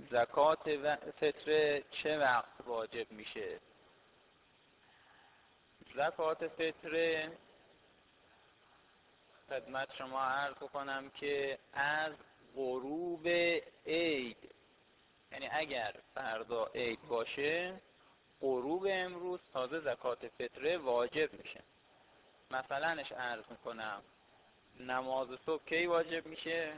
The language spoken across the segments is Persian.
زکات فطره چه وقت واجب میشه؟ زکات فطره خدمت شما عرض کنم که از غروب عید، یعنی اگر فردا عید باشه غروب امروز تازه زکات فطره واجب میشه. مثلنش عرض میکنم، نماز صبح کی واجب میشه؟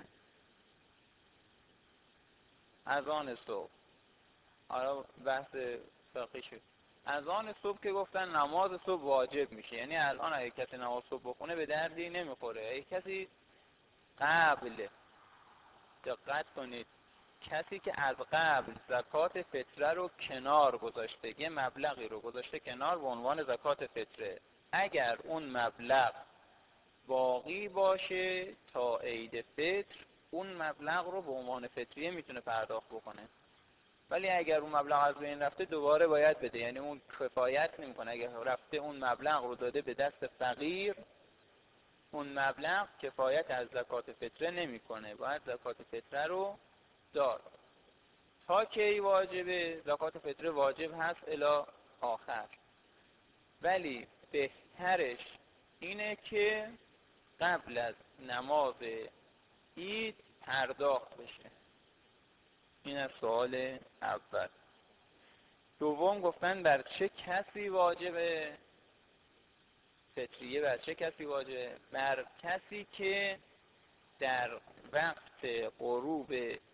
اذان صبح. حالا بحث فقهی شد. اذان صبح که گفتن نماز صبح واجب میشه، یعنی الان اگه کسی نماز صبح بخونه به دردی نمیخوره. اگه کسی قبل، دقت کنید، کسی که از قبل زکات فطره رو کنار گذاشته، یه مبلغی رو گذاشته کنار به عنوان زکات فطره، اگر اون مبلغ باقی باشه تا عید فطر، اون مبلغ رو به عنوان فطریه میتونه پرداخت بکنه. ولی اگر اون مبلغ از بین رفته دوباره باید بده، یعنی اون کفایت نمیکنه. اگر رفته اون مبلغ رو داده به دست فقیر، اون مبلغ کفایت از زکات فطره نمیکنه، باید زکات فطره رو داد. تا کی واجبه؟ زکات فطره واجب هست الی آخر، ولی بهترش اینه که قبل از نماز عید پرداخت بشه. این از سوال اول. دوم گفتن بر چه کسی واجبه فطریه؟ بر چه کسی واجبه؟ بر کسی که در وقت غروب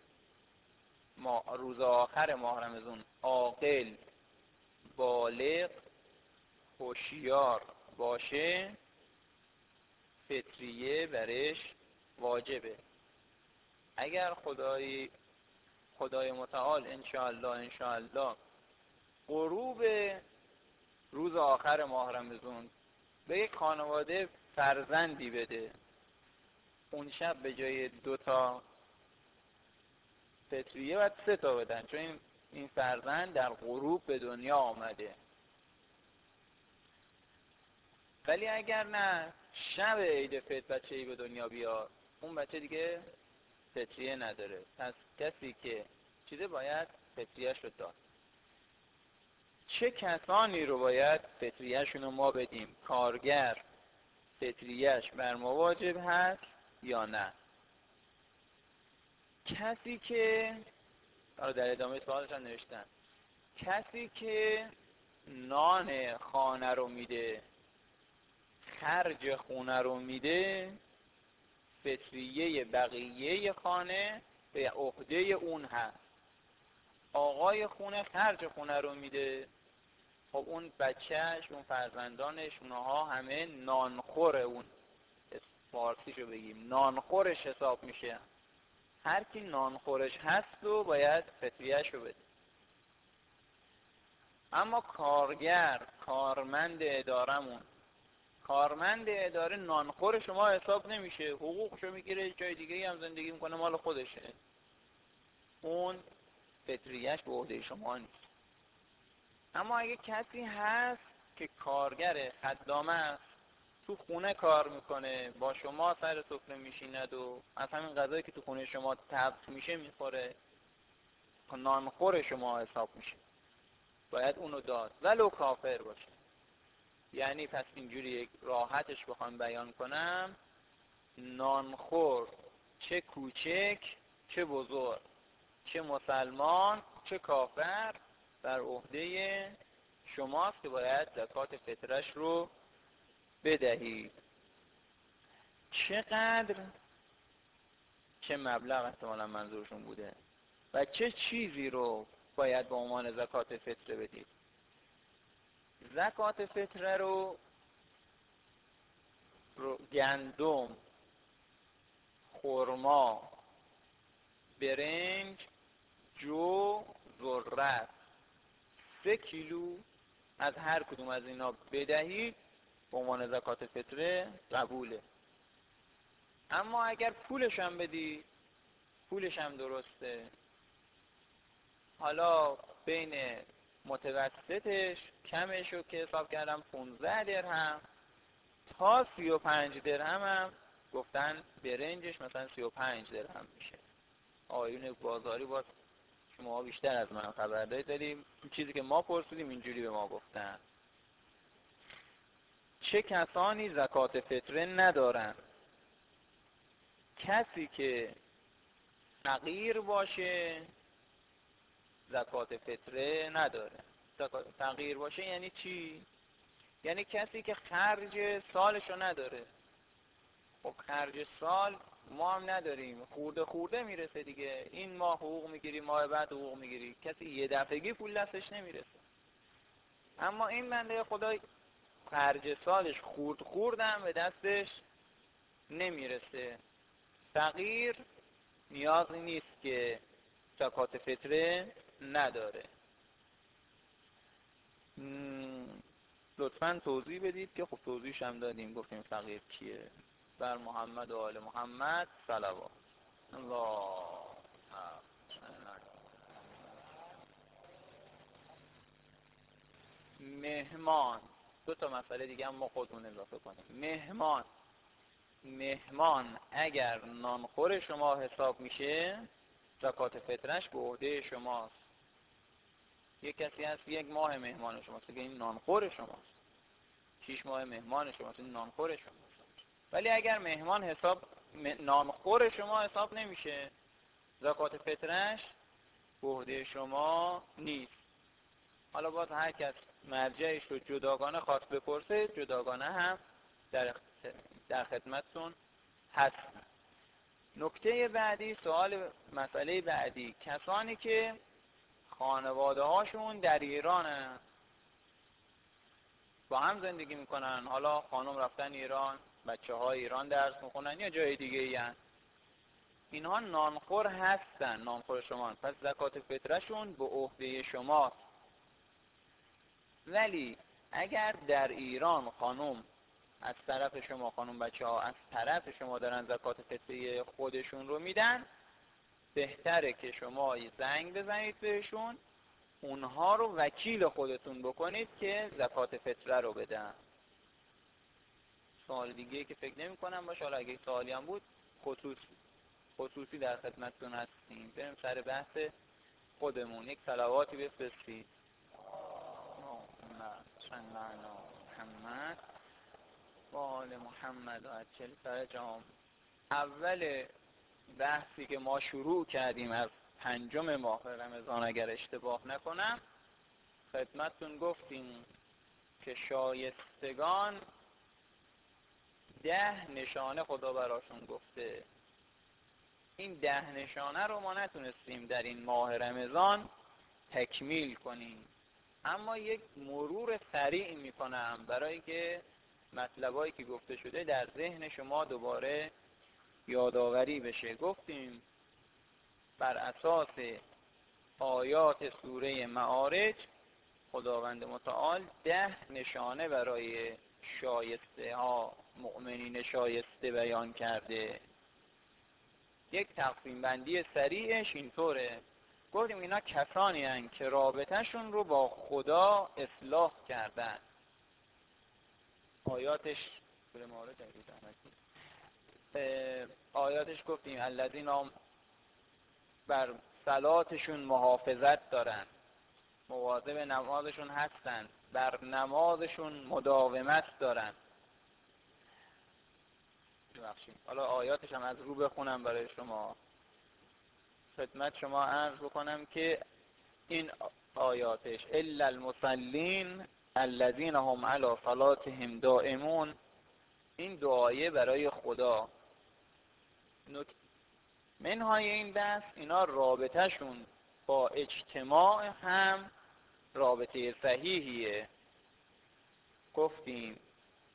روز آخر ماه رمضان عاقل، بالغ، هوشیار باشه، فطریه برش واجبه. اگر خدای متعال انشاءالله غروب روز آخر ماه رمضان به یک خانواده فرزندی بده، اون شب به جای 2 تا فطریه باید 3 تا بدن، چون این فرزند در غروب به دنیا آمده. ولی اگر نه، شب عید فطر بچه‌ای به دنیا بیاد، اون بچه دیگه فطریه نداره، پس کسی که چیزه باید فطریه‌اش رو داد. چه کسانی رو باید فطریه‌شون رو ما بدیم؟ کارگر فطریه‌اش بر ما واجب هست یا نه؟ کسی که در ادامه سوالش هم نوشتن، کسی که نان خانه رو میده، خرج خونه رو میده، فطریه بقیه خانه به عهده اون هست. آقای خونه خرج خونه رو میده، خب اون بچهش، اون فرزندانش، اونها همه نانخور، اون فارسیشو بگیم نانخورش حساب میشه. هر کی نانخورش هست و باید فطریه‌شو بده. اما کارگر، کارمند ادارمون، کارمند اداره نانخور شما حساب نمیشه، حقوقشو میگیره، جای دیگه هم زندگی میکنه، مال خودشه، اون فطریه‌اش به عهده شما نیست. اما اگه کسی هست که کارگر خدامه است، تو خونه کار میکنه، با شما سر سفره میشیند و از همین غذایی که تو خونه شما طبخ میشه میخوره، نانخور شما حساب میشه، باید اونو داد ولو کافر باشه. یعنی پس اینجوری یک راحتش بخوام بیان کنم، نانخور چه کوچک چه بزرگ، چه مسلمان چه کافر، در عهده شماست که باید زکات فطرش رو بدهید. چقدر، چه مبلغ احتمالا منظورشون بوده، و چه چیزی رو باید به عنوان زکات فطره بدید؟ زکات فطره رو گندم، خرما، برنج، جو، ذره 3 کیلو از هر کدوم از اینا بدهید به عنوان زکات فطره قبوله. اما اگر پولش هم بدید، پولش هم درسته، حالا بین متوسطش کمش رو که حساب کردم 15 درهم تا 35 درهم هم گفتن برنجش مثلا 35 درهم میشه. آیون بازاری باز شما بیشتر از من خبر دارید، ولی این چیزی که ما پرسیدیم اینجوری به ما گفتن. چه کسانی زکات فطره ندارند؟ کسی که فقیر باشه زکات فطره نداره. فقیر باشه یعنی چی؟ یعنی کسی که خرج سالشو نداره. خب خرج سال ما هم نداریم، خورده خورده میرسه دیگه. این ماه حقوق میگیری، ماه بعد حقوق میگیری، کسی یه دفعگی پول دستش نمیرسه. اما این بنده خدا خرج سالش خوردم به دستش نمیرسه. فقیر نیازی نیست که زکات فطره نداره. لطفاً توضیح بدید که خب توضیحش هم دادیم، گفتیم فقیر کیه. بر محمد و آل محمد صلوات. الله. مهمان، دو تا مسئله دیگه هم ما خودمون اضافه کنیم. مهمان اگر نانخور شما حساب میشه زکات فطرش به عهده شماست. یک کسی هست یک ماه مهمان شماست که این نانخور شماست، 6 ماه مهمان شماست این نانخور شماست. ولی اگر مهمان نانخور شما حساب نمیشه زکات فطرش به عهده شما نیست. حالا باز هر کس مرجعش رو جداگانه خواست بپرسه جداگانه هم در خدمتتون هست. نکته بعدی، مسئله بعدی، کسانی که خانواده هاشون در ایرانن، با هم زندگی میکنن، حالا خانم رفتن ایران، بچه های ایران درس میخونن یا جای دیگه ای هن. اینها نانخور هستن، نانخور شما، پس زکات فطرشون به عهده شماست. ولی اگر در ایران خانم از طرف شما، خانم بچه ها از طرف شما دارن زکات فطره خودشون رو میدن، بهتره که شما زنگ بزنید بهشون، اونها رو وکیل خودتون بکنید که زکات فطره رو بدن. سوال دیگه که فکر نمی کنم باشه، حالا اگه سوالی هم بود خصوصی در خدمتتون هستیم. بریم سر بحث خودمون. یک صلواتی بفرستید. محمد و آل محمد و عجل فرجهم. اول بحثی که ما شروع کردیم از 5 ماه رمضان اگر اشتباه نکنم خدمتتون گفتیم که شایستگان 10 نشانه خدا براشون گفته. این 10 نشانه رو ما نتونستیم در این ماه رمضان تکمیل کنیم، اما یک مرور سریع میکنم برای که مطلبایی که گفته شده در ذهن شما دوباره یادآوری بشه. گفتیم بر اساس آیات سوره معارج خداوند متعال 10 نشانه برای شایسته ها، مؤمنین شایسته بیان کرده. یک تقسیم بندی سریعش اینطوره. گفتیم اینا کسانی هستند که رابطهشون رو با خدا اصلاح کردن. آیاتش گفتیم الذین هم بر صلاتشون محافظت دارن، مواظب نمازشون هستن، بر نمازشون مداومت دارن. حالا آیاتش هم از رو بخونم برای شما. خدمت شما عرض بکنم که این آیاتش الا المصلین الذین هم علی صلاتهم دائمون، این دعایه برای خدا. منهای این بحث اینا رابطهشون با اجتماع هم رابطه صحیحیه. گفتیم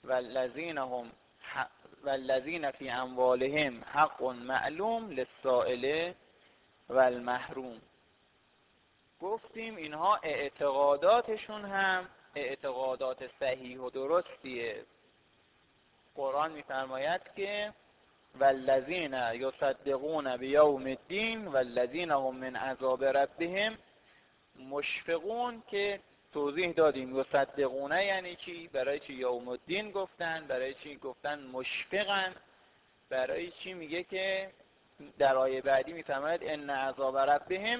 والذین فی اموالهم حق معلوم للسائل والمحروم. گفتیم اینها اعتقاداتشون هم اعتقادات صحیح و درستیه. قرآن می‌فرماید که والذین یصدقون بیوم الدین والذین هم من عذاب ربهم مشفقون، که توضیح دادیم یصدقون یعنی چی، برای چی یوم الدین گفتن، برای چی گفتن مشفقن، برای چی میگه که در آیه بعدی میفرماید ان عذاب ربهم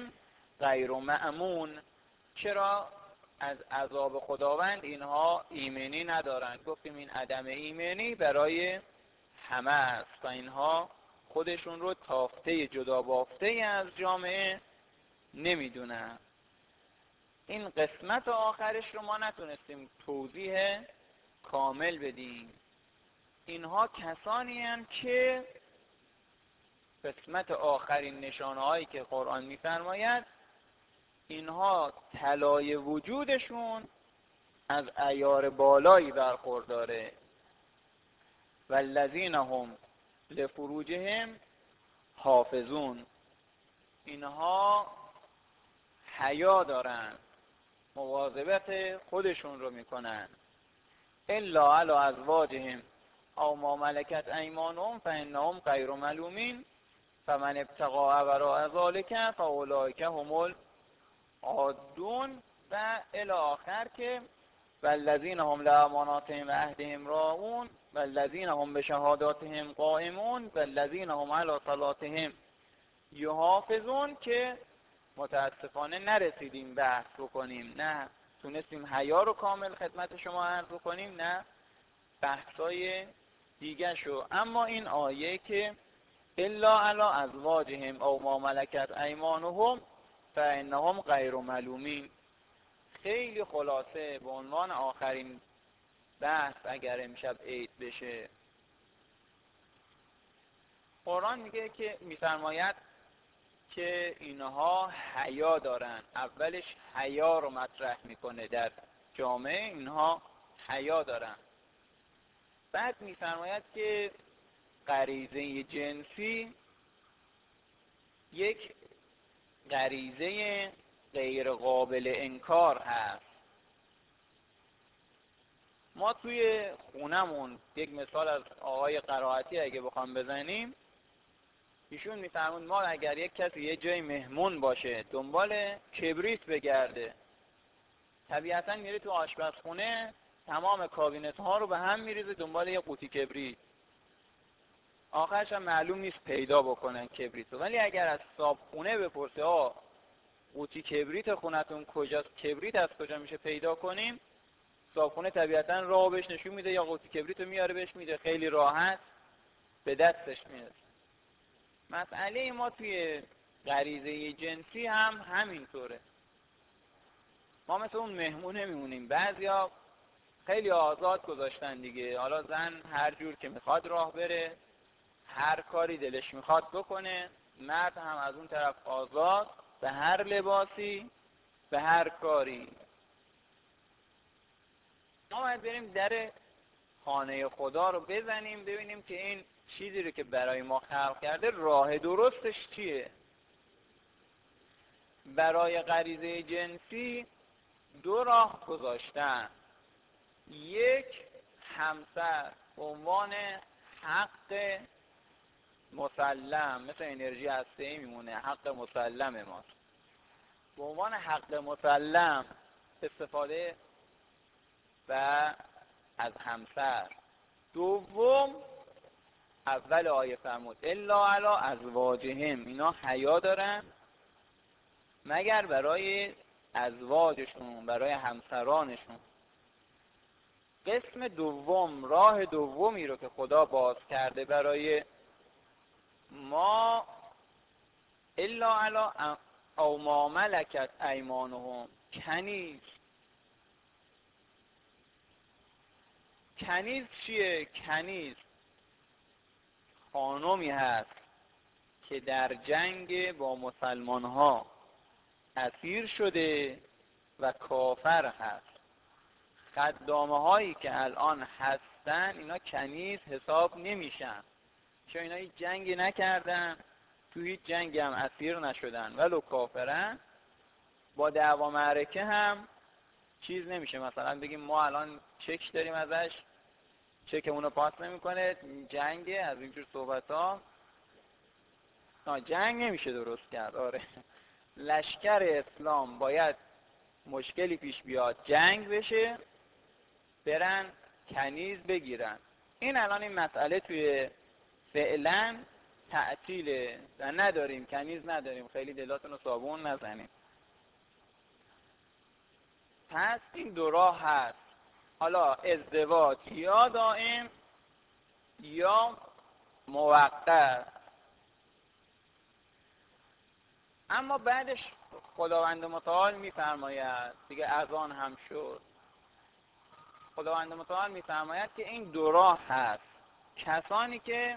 غیر مأمون. چرا؟ از عذاب خداوند اینها ایمنی ندارند. گفتیم این عدم ایمنی برای همه است و اینها خودشون رو تافته جدا بافته از جامعه نمیدونن. این قسمت آخرش رو ما نتونستیم توضیح کامل بدیم. اینها کسانی هستند که قسمت آخرین نشانه هایی که قرآن می‌فرماید اینها طلای وجودشون از عیار بالایی برخورداره. والذین هم لفروجهم حافظون. اینها حیا دارن، مواظبت خودشون رو میکنن. الا علی ازواجهم او ما ملکت ایمانهم فانهم غیر ملومین فمن ابتغى وراء ذلك فاولئک هم العادون. و الی آخر که والذین هم لاماناتهم و عهدهم راعون والذین هم بشهاداتهم قائمون والذین هم علی صلاتهم یحافظون، که متاسفانه نرسیدیم بحث بکنیم، نه تونستیم حیا رو کامل خدمت شما عرض بکنیم، نه بحثای دیگه شو. اما این آیه که الا علی ازواجهم او ما ملکت ایمانهم فانهم غیر ملومین، خیلی خلاصه به عنوان آخرین بحث اگر امشب عید بشه، قرآن میگه که میفرماید که اینها حیا دارن. اولش حیا رو مطرح میکنه در جامعه، اینها حیا دارن. بعد میفرماید که غریزه جنسی یک غریزه غیر قابل انکار هست. ما توی خونمون یک مثال از آقای قرائتی اگه بخوام بزنیم، ایشون میفرمون ما اگر یک کسی یه جای مهمون باشه دنبال کبریت بگرده، طبیعتا میره تو آشپزخونه تمام کابینت ها رو به هم میریزه دنبال یه قوطی کبریت، آخرش هم معلوم نیست پیدا بکنن کبریت رو. ولی اگر از صابخونه بپرسه قوطی کبریت خونتون کجاست، کبریت از کجا میشه پیدا کنیم، صابخونه طبیعتا راه بهش نشون میده یا قوطی کبریت رو میاره بهش میده، خیلی راحت به دستش میرسه. مسئله ما توی غریزه جنسی هم همینطوره. ما مثل اون مهمونه میمونیم. بعضیا خیلی آزاد گذاشتن دیگه، حالا زن هر جور که میخواد راه بره، هر کاری دلش میخواد بکنه، مرد هم از اون طرف آزاد به هر لباسی به هر کاری. ما باید بریم در خانه خدا رو بزنیم ببینیم که این چیزی رو که برای ما خلق کرده راه درستش چیه. برای غریزه جنسی دو راه گذاشتن. یک، همسر به عنوان حق مسلم، مثل انرژی هسته‌ای میمونه، حق مسلم ماست، به عنوان حق مسلم استفاده و از همسر. دوم، اول آیه فرمود الا علی ازواجهم، اینا حیا دارن مگر برای ازواجشون، برای همسرانشون. قسم دوم، راه دومی رو که خدا باز کرده برای ما، الا علی او ما ملکت ایمانهم، کنیز. کنیز چیه؟ کنیز خانمی هست که در جنگ با مسلمان ها اسیر شده و کافر هست. خدامه هایی که الان هستن اینا کنیز حساب نمیشن، چون اینا هیچ جنگی نکردن، تو هیچ جنگی هم اسیر نشدن، ولو کافرن، با دعوا معرکه هم چیز نمیشه. مثلا بگیم ما الان چک داریم ازش، چکمونو پاس نمیکنه، جنگه، از اینجور صحبت ها. جنگ نمیشه درست کرد. آره، لشکر اسلام باید مشکلی پیش بیاد جنگ بشه، برن کنیز بگیرن. این الان این مسئله توی فعلا تعطیله و نداریم، کنیز نداریم، خیلی دلاتون رو صابون نزنیم. پس این دو راه هست، حالا ازدواج یا دائم یا موقت. اما بعدش خداوند متعال میفرماید، دیگه اذان هم شد، خداوند متعال میفرماید که این دو راه هست. کسانی که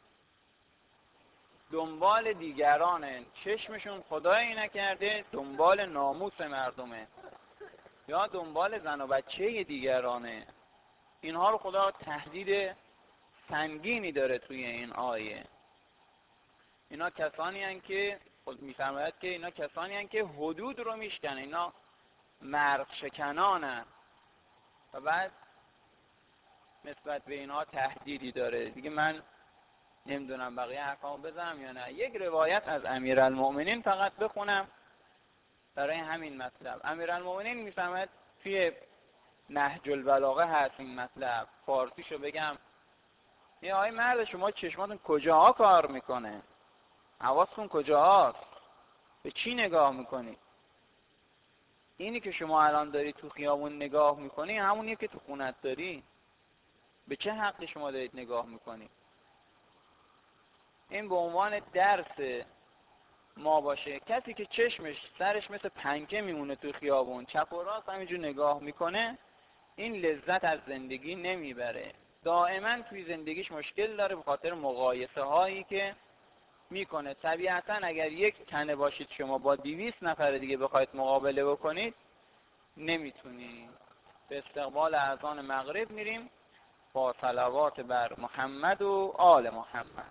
دنبال دیگرانه، چشمشون خدایی نکرده دنبال ناموس مردمه یا دنبال زن و بچه دیگرانه، اینها رو خدا تهدید سنگینی داره توی این آیه. اینا کسانی هستند که خود میفرماید که اینا کسانی هستند که حدود رو میشکنن، اینا مرد شکنانن و بعد نسبت به اینها تهدیدی داره. دیگه من نمیدونم بقیه حرفامو بزنم یا نه. یک روایت از امیرالمؤمنین فقط بخونم برای همین مطلب. امیرالمؤمنین میفرماید توی نهج البلاغه هست این مطلب، فارسیشو بگم. یه آقای مرد شما چشماتون کجاها کار میکنه؟ حواستون کجاهاست؟ به چی نگاه میکنی؟ اینی که شما الان داری تو خیابون نگاه میکنی همونیه که تو خونت داری. به چه حقی شما دارید نگاه میکنی؟ این به عنوان درس ما باشه. کسی که چشمش سرش مثل پنکه میمونه تو خیابون، چپ و راست همینجور نگاه میکنه، این لذت از زندگی نمیبره. دائما توی زندگیش مشکل داره به خاطر مقایسه هایی که میکنه. طبیعتا اگر یک تنه باشید شما با 200 نفر دیگه بخواید مقابله بکنید نمیتونید. به استقبال اذان مغرب میریم با صلوات بر محمد و آل محمد.